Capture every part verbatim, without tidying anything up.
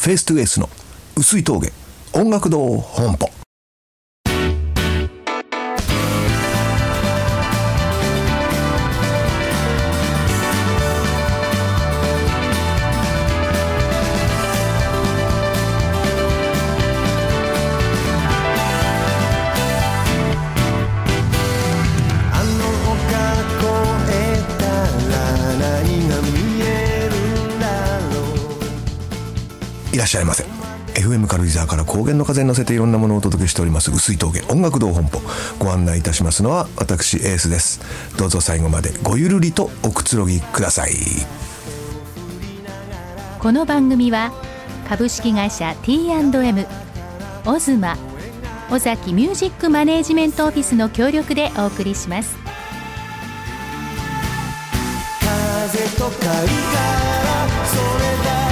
フェイストゥエースの薄い峠音楽堂本舗。いらっしゃいませ。 エフエム 軽井沢から高原の風に乗せていろんなものをお届けしております薄い峠音楽堂本舗。ご案内いたしますのは私エースです。どうぞ最後までごゆるりとおくつろぎください。 この番組は株式会社 ティーアンドエム、 オズマ、尾崎ミュージックマネージメントオフィスの協力でお送りします。 風と貝からそれだ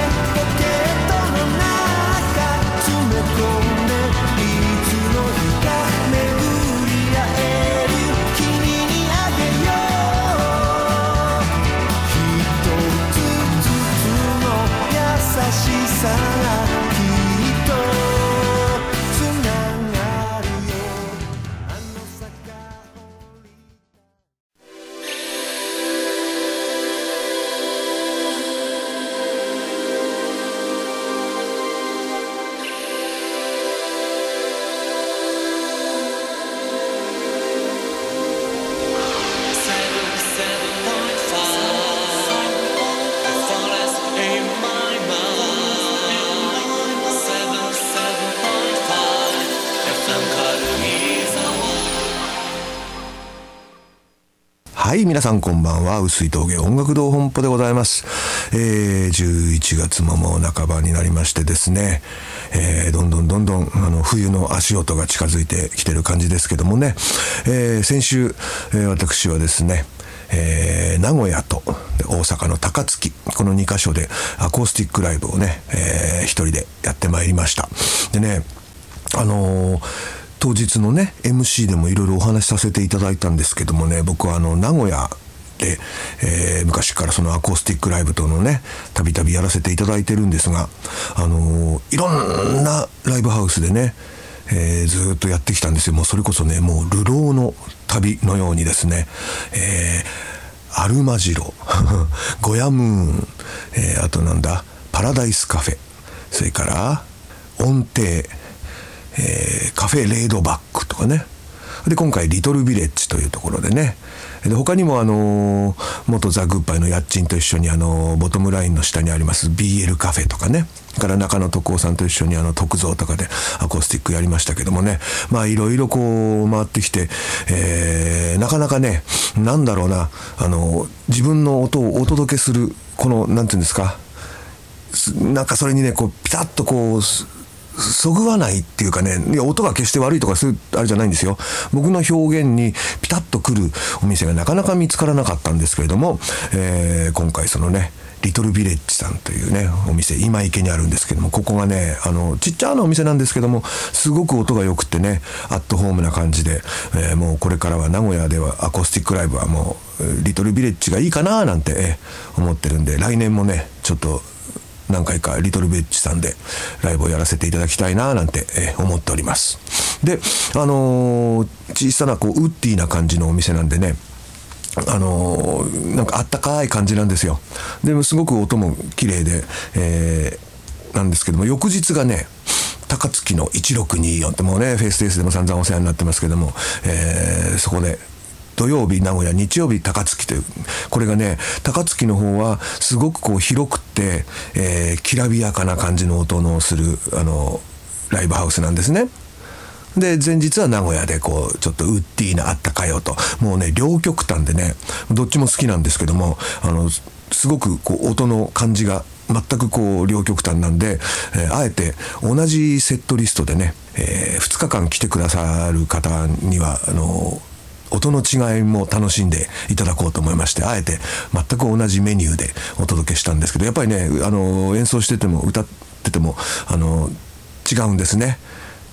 はい、皆さんこんばんは。薄い峠音楽堂本舗でございます。えー、じゅういちがつももう半ばになりましてですね、えー、どんどんどんどんあの冬の足音が近づいてきてる感じですけどもね、えー、先週、えー、私はですね、えー、名古屋と大阪の高槻、このにカ所でアコースティックライブをね、えー、一人でやってまいりました。でね、あのー当日のね エムシー でもいろいろお話しさせていただいたんですけどもね、僕はあの名古屋で、えー、昔からそのアコースティックライブとのねたびたびやらせていただいてるんですが、あのー、いろんなライブハウスでね、えー、ずっとやってきたんですよ。もうそれこそね、もう流浪の旅のようにですね、えー、アルマジロゴヤムーン、えー、あとなんだパラダイスカフェ、それから音程、えー、カフェレードバックとかね。で今回リトルビレッジというところでね、で他にもあのー、元ザ・グッバイのやっちんと一緒にあのー、ボトムラインの下にあります ビーエル カフェとかね、から中野徳夫さんと一緒にあの徳蔵とかでアコースティックやりましたけどもね、まあいろいろこう回ってきて、えー、なかなかね、なんだろうな、あのー、自分の音をお届けするこのなんていうんですか、なんかそれにねこうピタッとこうそぐわないっていうかね、いや音が決して悪いとかそういうあれじゃないんですよ。僕の表現にピタッとくるお店がなかなか見つからなかったんですけれども、えー、今回そのねリトルビレッジさんというねお店、今池にあるんですけども、ここがねあのちっちゃなお店なんですけどもすごく音が良くてね、アットホームな感じで、えー、もうこれからは名古屋ではアコースティックライブはもうリトルビレッジがいいかななんて、えー、思ってるんで、来年もねちょっと何回かリトルビレッジさんでライブをやらせていただきたいななんて、えー、思っております。で、あのー、小さなこうウッディな感じのお店なんでね、あのー、なんかあったかい感じなんですよ。でもすごく音も綺麗で、えー、なんですけども、翌日がね高槻のいちろくによんってもうねフェイステースでも散々お世話になってますけども、えー、そこで土曜日名古屋、日曜日高槻という、これがね高槻の方はすごくこう広くて、えー、きらびやかな感じの音のするあのライブハウスなんですね。で前日は名古屋でこうちょっとウッディなあったかい音、もうね両極端でねどっちも好きなんですけども、あのすごくこう音の感じが全くこう両極端なんで、えー、あえて同じセットリストでね、えー、ふつかかん来てくださる方にはあの音の違いも楽しんでいただこうと思いまして、あえて全く同じメニューでお届けしたんですけど、やっぱりねあの演奏してても歌っててもあの違うんですね。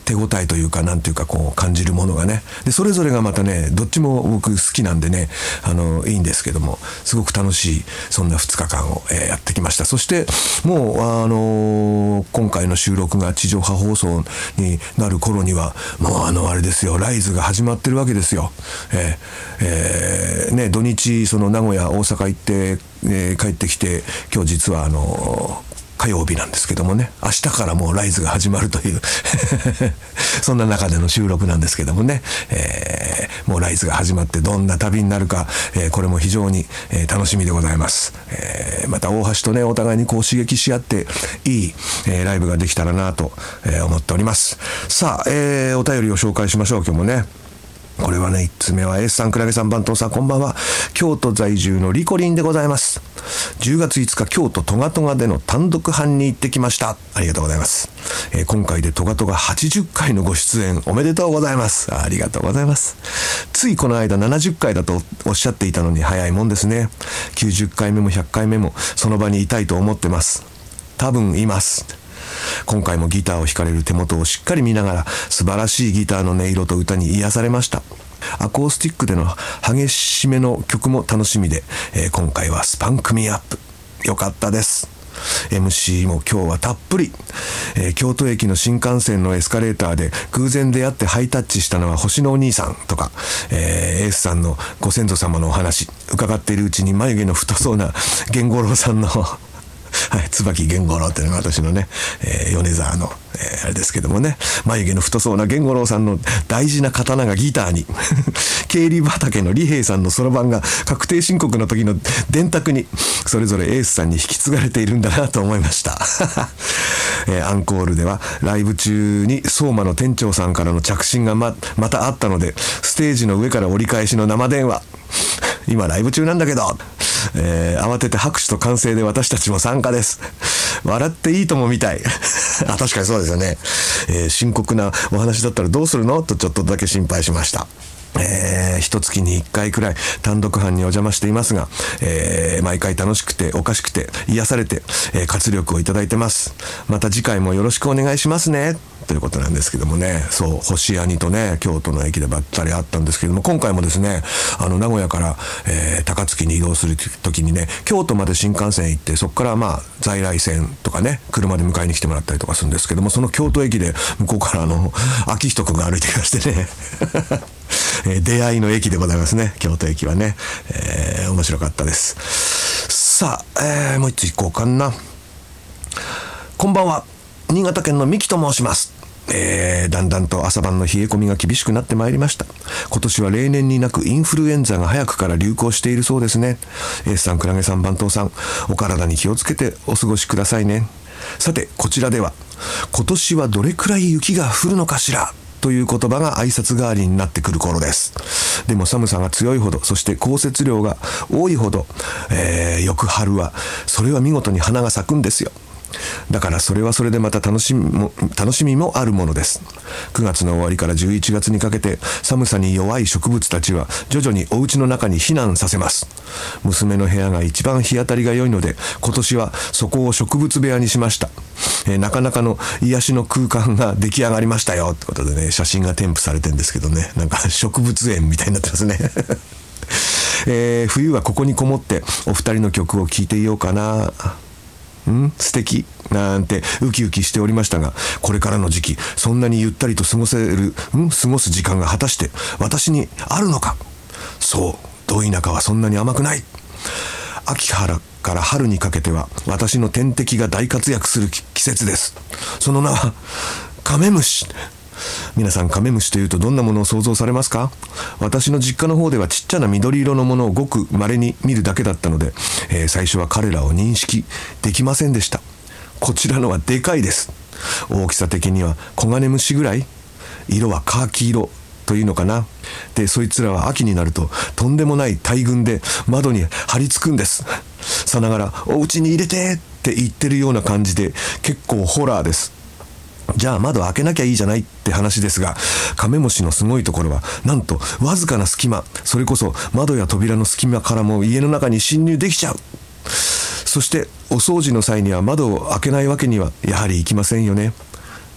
手応えというか、なんていうかこう感じるものがね、でそれぞれがまたね、どっちも僕好きなんでね、あのいいんですけども、すごく楽しいそんなふつかかんを、えー、やってきました。そしてもうあのー、今回の収録が地上波放送になる頃にはもうあのあれですよ、ライズが始まってるわけですよ。えーえー、ね、土日その名古屋大阪行って、えー、帰ってきて、今日実はあのー火曜日なんですけどもね、明日からもうライズが始まるというそんな中での収録なんですけどもね、えー、もうライズが始まってどんな旅になるか、えー、これも非常に、えー、楽しみでございます。えー、また大橋とね、お互いにこう刺激し合っていい、えー、ライブができたらなと、えー、思っております。さあ、えー、お便りを紹介しましょう。今日もね、これはね、いっつめはエースさん、クラゲさん、番頭さん、こんばんは。京都在住のリコリンでございます。じゅうがついつか、京都トガトガでの単独版に行ってきました。ありがとうございます。えー、今回でトガトガはちじゅっかいのご出演おめでとうございます。ありがとうございます。ついこの間ななじゅっかいだとおっしゃっていたのに早いもんですね。きゅうじゅっかいめもひゃっかいめもその場にいたいと思ってます。多分います。今回もギターを弾かれる手元をしっかり見ながら、素晴らしいギターの音色と歌に癒されました。アコースティックでの激しめの曲も楽しみで、えー、今回はスパンクミアップよかったです。 エムシー も今日はたっぷり、えー、京都駅の新幹線のエスカレーターで偶然出会ってハイタッチしたのは星のお兄さんとか、えー、エースさんのご先祖様のお話伺っているうちに、眉毛の太そうな源五郎さんのはい、椿源五郎っていうのが私のね、えー、米沢の、えー、あれですけどもね、眉毛の太そうな源五郎さんの大事な刀がギターに経理畑の利平さんのそろばんが確定申告の時の電卓にそれぞれエースさんに引き継がれているんだなと思いました、えー、アンコールではライブ中に相馬の店長さんからの着信が ま, またあったので、ステージの上から折り返しの生電話今ライブ中なんだけど、えー、慌てて拍手と歓声で私たちも参加です。笑っていいともみたいあ、確かにそうですよね、えー、深刻なお話だったらどうするのとちょっとだけ心配しました。えー、一月にいっかいくらい単独班にお邪魔していますが、えー、毎回楽しくておかしくて癒されて、えー、活力をいただいてます。また次回もよろしくお願いしますねということなんですけどもね、そう、星兄とね、京都の駅でばったり会ったんですけども、今回もですね、あの名古屋から、えー、高槻に移動する時にね、京都まで新幹線行って、そこからまあ在来線とかね、車で迎えに来てもらったりとかするんですけども、その京都駅で向こうからあの昭仁君が歩いてきましてねえー、出会いの駅でございますね、京都駅はね、えー、面白かったです。さあ、えー、もう一つ行こうかな。こんばんは、新潟県の三木と申します。えー、だんだんと朝晩の冷え込みが厳しくなってまいりました。今年は例年になくインフルエンザが早くから流行しているそうですね。エースさん、クラゲさん、番頭さん、お体に気をつけてお過ごしくださいね。さて、こちらでは今年はどれくらい雪が降るのかしらという言葉が挨拶代わりになってくる頃です。でも寒さが強いほど、そして降雪量が多いほど、えー、翌春はそれは見事に花が咲くんですよ。だからそれはそれでまた楽しみも楽しみもあるものです。くがつの終わりからじゅういちがつにかけて寒さに弱い植物たちは徐々にお家の中に避難させます。娘の部屋が一番日当たりが良いので、今年はそこを植物部屋にしました。えー、なかなかの癒しの空間が出来上がりましたよってことでね、写真が添付されてるんですけどね、なんか植物園みたいになってますねえー、冬はここにこもってお二人の曲を聴いていようかな、ん素敵なんてウキウキしておりましたが、これからの時期そんなにゆったりと過ごせるん過ごす時間が果たして私にあるのか。そう、ど田舎はそんなに甘くない。秋原から春にかけては私の天敵が大活躍する季節です。その名はカメムシ。皆さん、カメムシというとどんなものを想像されますか？私の実家の方ではちっちゃな緑色のものをごく稀に見るだけだったので、えー、最初は彼らを認識できませんでした。こちらのはでかいです。大きさ的にはコガネムシぐらい、色はカーキ色というのかな。で、そいつらは秋になるととんでもない大群で窓に張り付くんです。さながらお家に入れてって言ってるような感じで、結構ホラーです。じゃあ窓開けなきゃいいじゃないって話ですが、カメムシのすごいところはなんとわずかな隙間、それこそ窓や扉の隙間からも家の中に侵入できちゃう。そしてお掃除の際には窓を開けないわけにはやはりいきませんよね。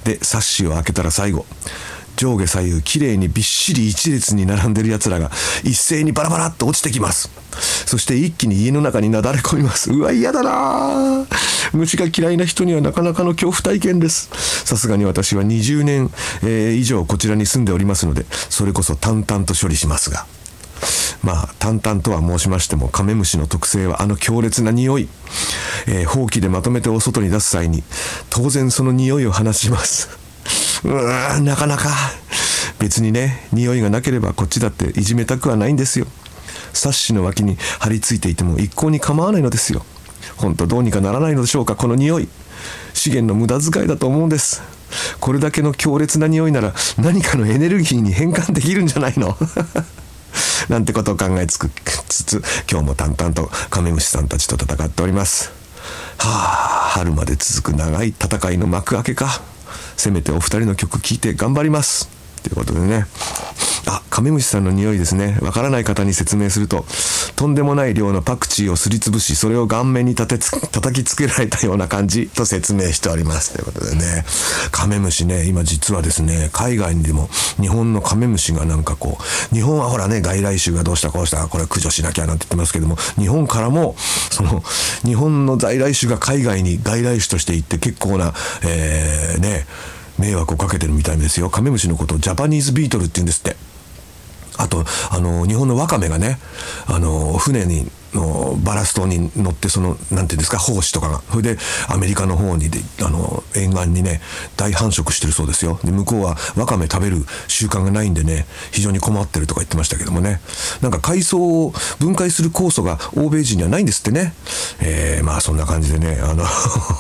でサッシを開けたら最後、上下左右きれいにびっしり一列に並んでるやつらが一斉にバラバラっと落ちてきます。そして一気に家の中になだれ込みます。うわ、嫌だな。虫が嫌いな人にはなかなかの恐怖体験です。さすがに私はにじゅうねん、えー、以上こちらに住んでおりますので、それこそ淡々と処理しますが、まあ淡々とは申しましても、カメムシの特性はあの強烈な匂い、えー、ほうきでまとめてお外に出す際に当然その匂いを放ちます。うわ、なかなか別にね、匂いがなければこっちだっていじめたくはないんですよ。サッシの脇に張り付いていても一向に構わないのですよ。本当どうにかならないのでしょうか。この匂い、資源の無駄遣いだと思うんです。これだけの強烈な匂いなら何かのエネルギーに変換できるんじゃないのなんてことを考えつつ、今日も淡々とカメムシさんたちと戦っております。はあ、春まで続く長い戦いの幕開けか。せめてお二人の曲聴いて頑張りますということでね。あ、カメムシさんの匂いですね。わからない方に説明すると、とんでもない量のパクチーをすりつぶし、それを顔面に立てつ叩きつけられたような感じと説明しておりますということでね。カメムシね、今実はですね、海外にでも日本のカメムシがなんかこう、日本はほらね、外来種がどうしたこうしたこれ駆除しなきゃなんて言ってますけども、日本からもその日本の在来種が海外に外来種として行って結構な、えー、ね迷惑をかけてるみたいですよ。カメムシのことをジャパニーズビートルって言うんですって。あとあの日本のワカメがね、あの船にのバラストに乗って、そのなんていうんですか、胞子とかが、それでアメリカの方にであの沿岸にね大繁殖してるそうですよ。で向こうはワカメ食べる習慣がないんでね、非常に困ってるとか言ってましたけどもね。なんか海藻を分解する酵素が欧米人にはないんですってね。えー、まあそんな感じでね、あの、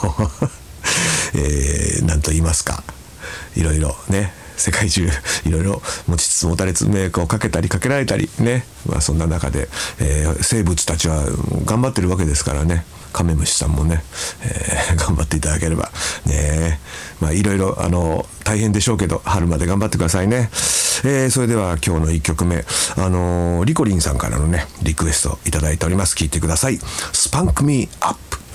えー、なんと言いますか、いろいろね、世界中いろいろ持ちつ持たれつ迷惑をかけたりかけられたりね、まあ、そんな中で、えー、生物たちは頑張ってるわけですからね。カメムシさんもね、えー、頑張っていただければね、まあいろいろあの大変でしょうけど、春まで頑張ってくださいね。えー、それでは今日のいっきょくめ、あのー、リコリンさんからのねリクエストいただいております。聞いてください。スパンクミーアップ。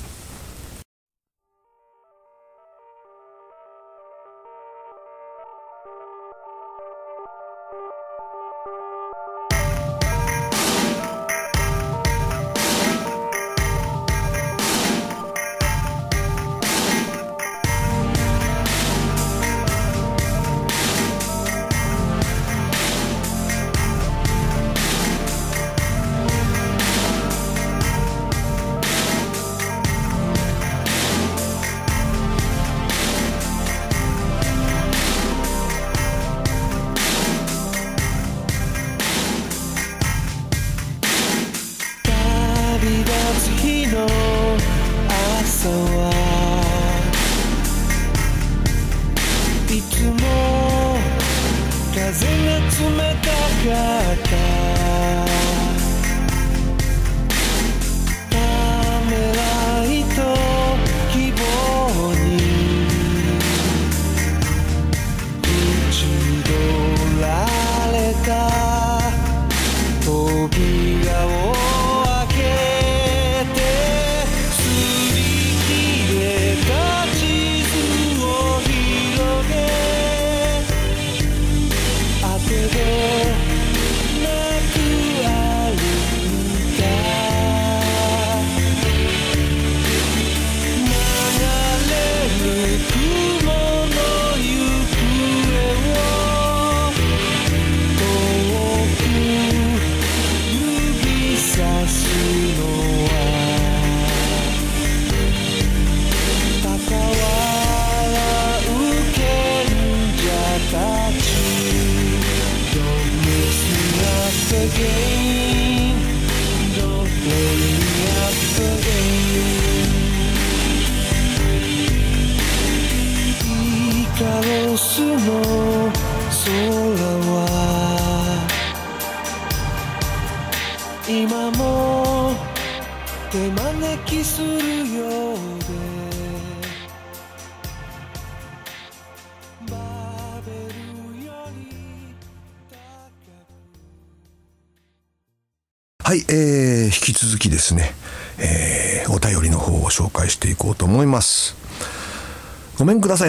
いつも風が冷たかったためらいと希望に打ち取られた扉を開けて擦り切れた地図を広げ当てでなく歩いた流れる雲の行方を遠く指さすのは高笑う賢者たち Don't miss me up again Don't play me up again イカロスの空は今も手招きするようでバベルより高くはい、えー、引き続きですね、えー、お便りの方を紹介していこうと思います。ごめんくださいませ。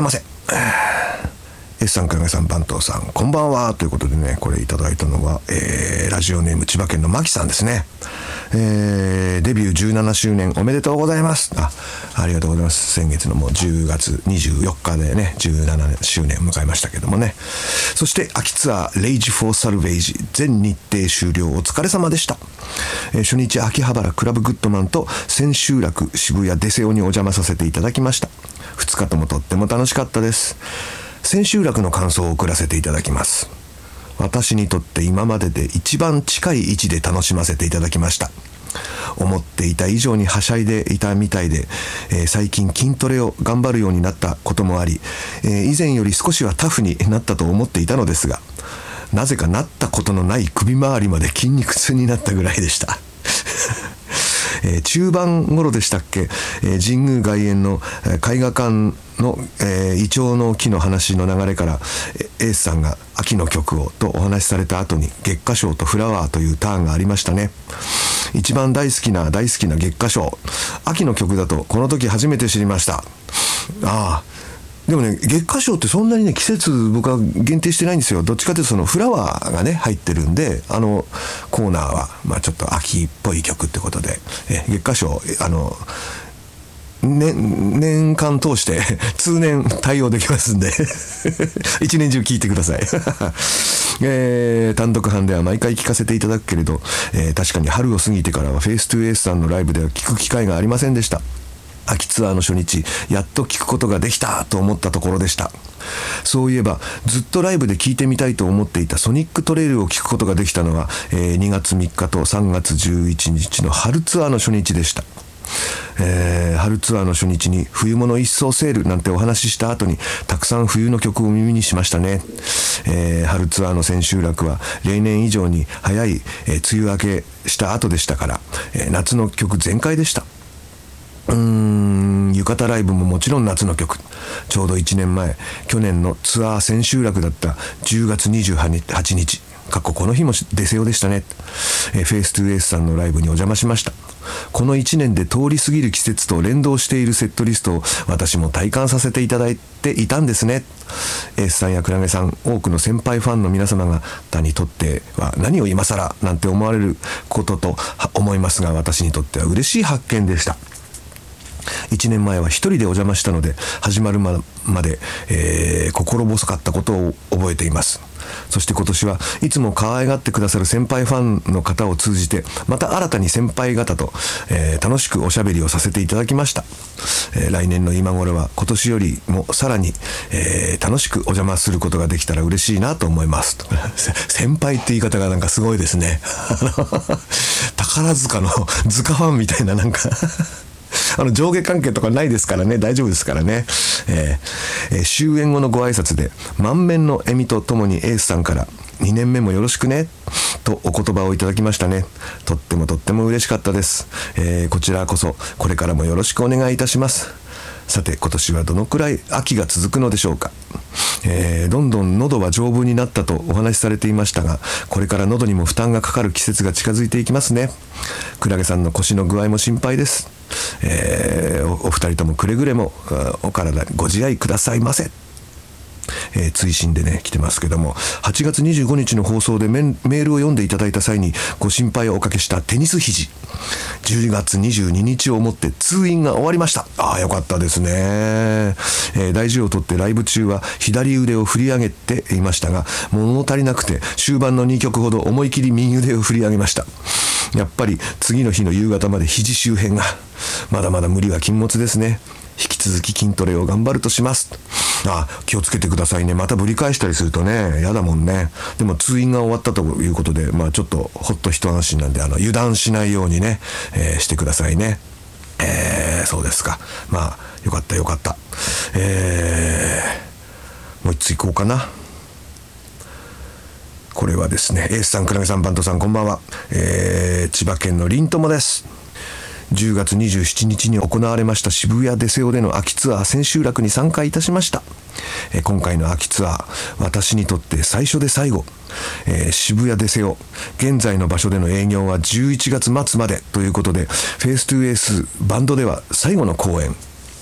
S さん、かげさん、番頭さん、こんばんはということでね、これいただいたのは、えー、ラジオネーム千葉県のマキさんですね。えー、デビューじゅうななしゅうねんおめでとうございます。あ、ありがとうございます。先月のもうじゅうがつにじゅうよっかでね、じゅうななしゅうねんを迎えましたけどもね。そして秋ツアーレイジフォーサルベージ全日程終了お疲れ様でした。えー、初日秋葉原クラブグッドマンと千秋楽渋谷デセオにお邪魔させていただきました。ふつかともとっても楽しかったです。千秋楽の感想を送らせていただきます。私にとって今までで一番近い位置で楽しませていただきました。思っていた以上にはしゃいでいたみたいで、えー、最近筋トレを頑張るようになったこともあり、えー、以前より少しはタフになったと思っていたのですが、なぜかなったことのない首周りまで筋肉痛になったぐらいでしたえー、中盤頃でしたっけ、えー、神宮外苑の、えー、絵画館の、えー、イチョウの木の話の流れから、えー、エースさんが秋の曲をとお話しされた後に月下賞とフラワーというターンがありましたね。一番大好きな大好きな月下賞、秋の曲だとこの時初めて知りました。ああ、でもね、月下賞ってそんなにね季節僕は限定してないんですよ。どっちかというとそのフラワーがね入ってるんで、あのコーナーはまあちょっと秋っぽい曲ってことで、え月下賞あのね、年間通して通年対応できますんで一年中聞いてください、えー、単独版では毎回聞かせていただくけれど、えー、確かに春を過ぎてからはフェイストゥエースさんのライブでは聞く機会がありませんでした。秋ツアーの初日やっと聞くことができたと思ったところでした。そういえばずっとライブで聞いてみたいと思っていたソニックトレイルを聞くことができたのは、えー、にがつみっかとさんがつじゅういちにちの春ツアーの初日でした。えー、春ツアーの初日に冬物一掃セールなんてお話しした後にたくさん冬の曲を耳にしましたね。えー、春ツアーの千秋楽は例年以上に早い、えー、梅雨明けした後でしたから、えー、夏の曲全開でした。うーん、浴衣ライブももちろん夏の曲。ちょうどいちねんまえ、去年のツアー千秋楽だったじゅうがつにじゅうはちにち、かっここの日もデセオでしたね。えー、フェイストゥエースさんのライブにお邪魔しました。このいちねんで通り過ぎる季節と連動しているセットリストを私も体感させていただいていたんですね。エースさんやクラゲさん、多くの先輩ファンの皆様方にとっては何を今更なんて思われることと思いますが、私にとっては嬉しい発見でした。いちねんまえは一人でお邪魔したので始まるまで、えー、心細かったことを覚えています。そして今年はいつも可愛がってくださる先輩ファンの方を通じてまた新たに先輩方と、えー、楽しくおしゃべりをさせていただきました。えー、来年の今頃は今年よりもさらに、えー、楽しくお邪魔することができたら嬉しいなと思います先輩って言い方がなんかすごいですね宝塚の塚ファンみたいななんかあの上下関係とかないですからね、大丈夫ですからね。えーえー、終演後のご挨拶で満面の笑みとともにエースさんからにねんめもよろしくねとお言葉をいただきましたね。とってもとっても嬉しかったです。えー、こちらこそこれからもよろしくお願いいたします。さて今年はどのくらい秋が続くのでしょうか。えー、どんどん喉は丈夫になったとお話しされていましたが、これから喉にも負担がかかる季節が近づいていきますね。クラゲさんの腰の具合も心配です。えー、お, お二人ともくれぐれもお体ご自愛くださいませ。えー、追伸でね来てますけども、はちがつにじゅうごにちの放送でメ, メールを読んでいただいた際にご心配をおかけしたテニス肘、じゅうがつにじゅうににちをもって通院が終わりました。ああよかったですね。えー、大事をとってライブ中は左腕を振り上げていましたが物足りなくて終盤のにきょくほど思い切り右腕を振り上げました。やっぱり次の日の夕方まで肘周辺がまだまだ無理は禁物ですね。引き続き筋トレを頑張るとします。あ、気をつけてくださいね。またぶり返したりするとねやだもんね。でも通院が終わったということで、まあちょっとほっと一安心なんで、あの油断しないようにね、えー、してくださいね。えー、そうですか。まあよかったよかった。えー、もう一ついこうかな。これはですね、エースさん、クラゲさん、バントさん、こんばんは。えー、千葉県のりんともです。じゅうがつにじゅうしちにちに行われました渋谷デセオでの秋ツアー千秋楽に参加いたしました。えー、今回の秋ツアー、私にとって最初で最後。えー、渋谷デセオ、現在の場所での営業はじゅういちがつまつまでということで、フェイストゥエースバンドでは最後の公演。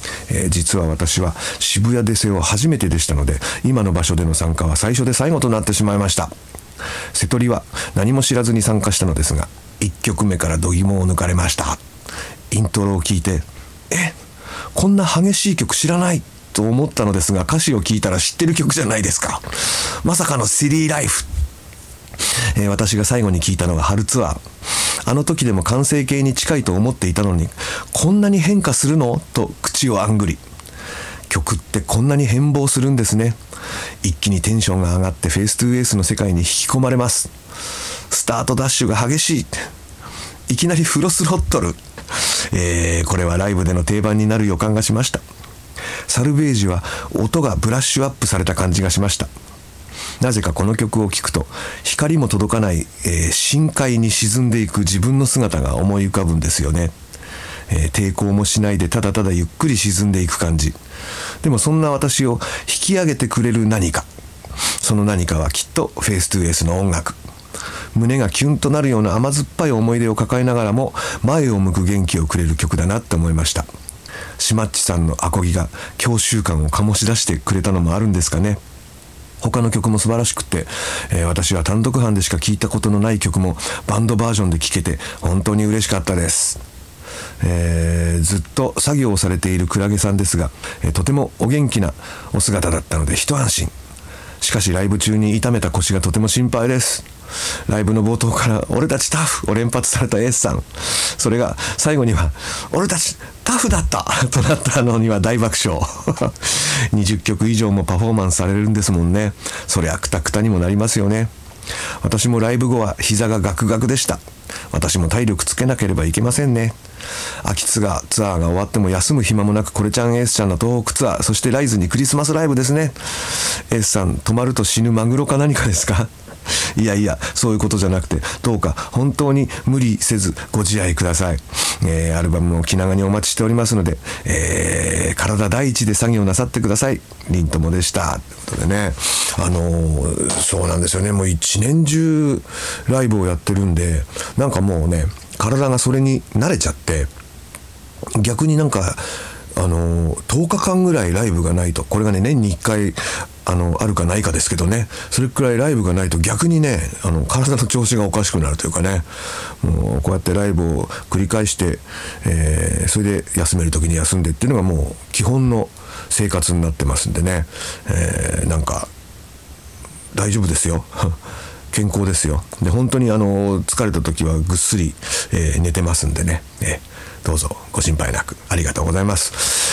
えー、実は私は渋谷出世を初めてでしたので、今の場所での参加は最初で最後となってしまいました。瀬戸利は何も知らずに参加したのですが、いっきょくめから度肝を抜かれました。イントロを聞いて、え、こんな激しい曲知らないと思ったのですが、歌詞を聞いたら知ってる曲じゃないですか。まさかのシリーライフ。えー、私が最後に聞いたのが春ツアー。あの時でも完成形に近いと思っていたのに、こんなに変化するのと口をあんぐり。曲ってこんなに変貌するんですね。一気にテンションが上がってフェイストゥーエースの世界に引き込まれます。スタートダッシュが激しい。いきなりフロスロットル。えー、これはライブでの定番になる予感がしました。サルベージは音がブラッシュアップされた感じがしました。なぜかこの曲を聴くと、光も届かない、えー、深海に沈んでいく自分の姿が思い浮かぶんですよね。えー、抵抗もしないでただただゆっくり沈んでいく感じ。でもそんな私を引き上げてくれる何か。その何かはきっとフェイストゥーエースの音楽。胸がキュンとなるような甘酸っぱい思い出を抱えながらも前を向く元気をくれる曲だなって思いました。しまっちさんのアコギが郷愁感を醸し出してくれたのもあるんですかね。他の曲も素晴らしくて、えー、私は単独班でしか聴いたことのない曲もバンドバージョンで聴けて本当に嬉しかったです。えー、ずっと作業をされているクラゲさんですが、えー、とてもお元気なお姿だったので一安心。しかしライブ中に痛めた腰がとても心配です。ライブの冒頭から俺たちタフを連発されたエースさん、それが最後には俺たちタフだったとなったのには大爆笑にじゅっきょく以上もパフォーマンスされるんですもんね。そりゃクタクタにもなりますよね。私もライブ後は膝がガクガクでした。私も体力つけなければいけませんね。秋ツアーツアーが終わっても休む暇もなく、これちゃんエースちゃんの東北ツアー、そしてライズにクリスマスライブですね。エースさん、泊まると死ぬマグロか何かですか？いやいや、そういうことじゃなくて、どうか本当に無理せずご自愛ください。えー、アルバムも気長にお待ちしておりますので、えー、体第一で作業なさってください。りんともでした。ということでね、あのー、そうなんですよね。もう一年中ライブをやってるんで、なんかもうね、体がそれに慣れちゃって、逆になんかあのとおかかんぐらいライブがないと、これがね年にいっかいあのあるかないかですけどね、それくらいライブがないと逆にね、あの体の調子がおかしくなるというかね、もうこうやってライブを繰り返して、えー、それで休める時に休んでっていうのがもう基本の生活になってますんでね、えー、なんか大丈夫ですよ健康ですよ。で本当にあの疲れた時はぐっすり、えー、寝てますんでね、えー、どうぞご心配なく。ありがとうございます。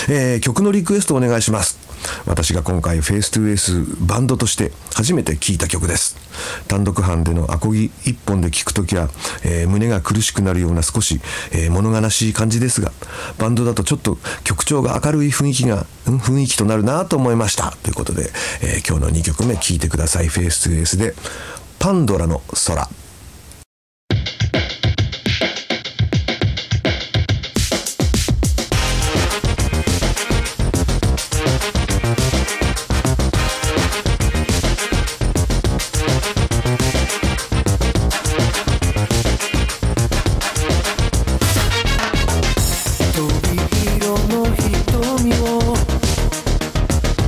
えー、曲のリクエストお願いします。私が今回フェイストゥーエースバンドとして初めて聴いた曲です。単独班でのアコギ一本で聴くときは、えー、胸が苦しくなるような少し、えー、物悲しい感じですが、バンドだとちょっと曲調が明るい雰囲気が、うん、雰囲気となるなと思いました。ということで、えー、今日のにきょくめ聴いてください。フェイストゥーエースでパンドラの空。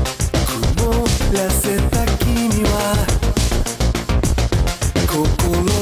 曇らせた君は心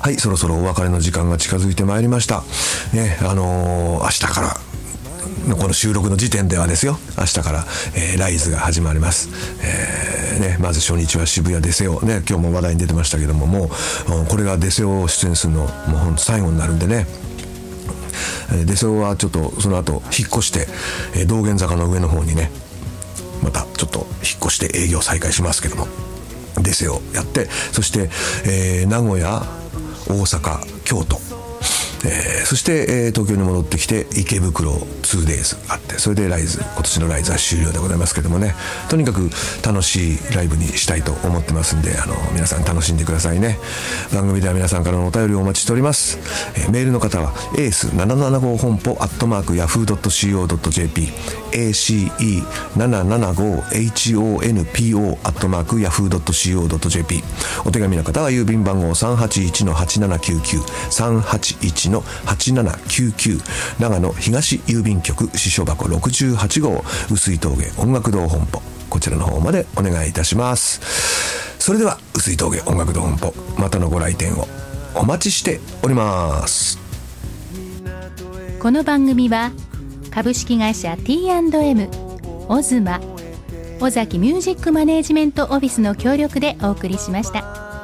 はい、そろそろお別れの時間が近づいてまいりました。ね、あのー、明日からのこの収録の時点ではですよ、明日から、えー、ライズが始まります。えーね、まず初日は渋谷デセオ、ね、今日も話題に出てましたけども、もうこれがデセオ出演するのもうほんと最後になるんでね。デセオはちょっとその後引っ越して、えー、道玄坂の上の方にね、またちょっと引っ越して営業再開しますけども、デセオやって、そして、えー、名古屋、大阪、京都、えー、そして、えー、東京に戻ってきて池袋 ツーデイズ あって、それでライズ、今年のライズは終了でございますけどもね、とにかく楽しいライブにしたいと思ってますんで、あの皆さん楽しんでくださいね。番組では皆さんからのお便りをお待ちしております。えー、メールの方はエースななななご本舗アットマークヤフードットシーオードットジェーピー エーシーイーななななごエイチオーエヌピーオー アットマークヤフードットシーオードットジェーピー。 お手紙の方は郵便番号 さんはちいちのはちななきゅうきゅう さんはちいちのはちななきゅうきゅう、長野東郵便局支所箱ろくじゅうはち号碓井峠音楽堂本舗、こちらの方までお願いいたします。それでは碓井峠音楽堂本舗、またのご来店をお待ちしております。 この番組は株式会社 ティーアンドエム、 オズマ、尾崎ミュージックマネージメントオフィスの協力でお送りしました。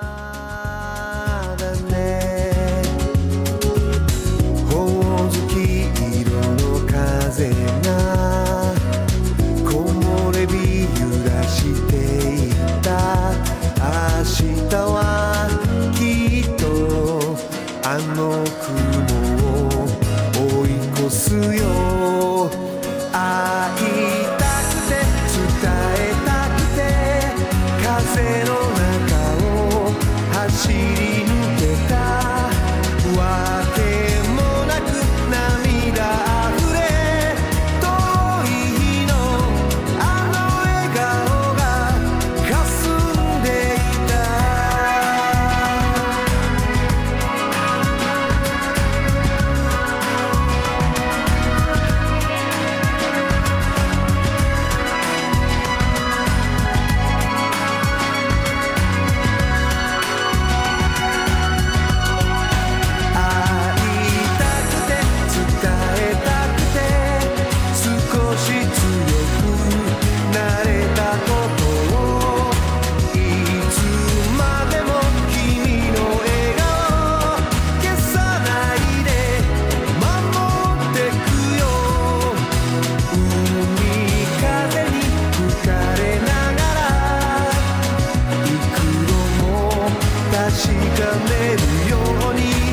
風が木漏れ日揺らしていた。明日はきっとあの雲を追い越すよ。会いたくて伝えたくて風の中を走り抜けた。わけもなく涙確かめるように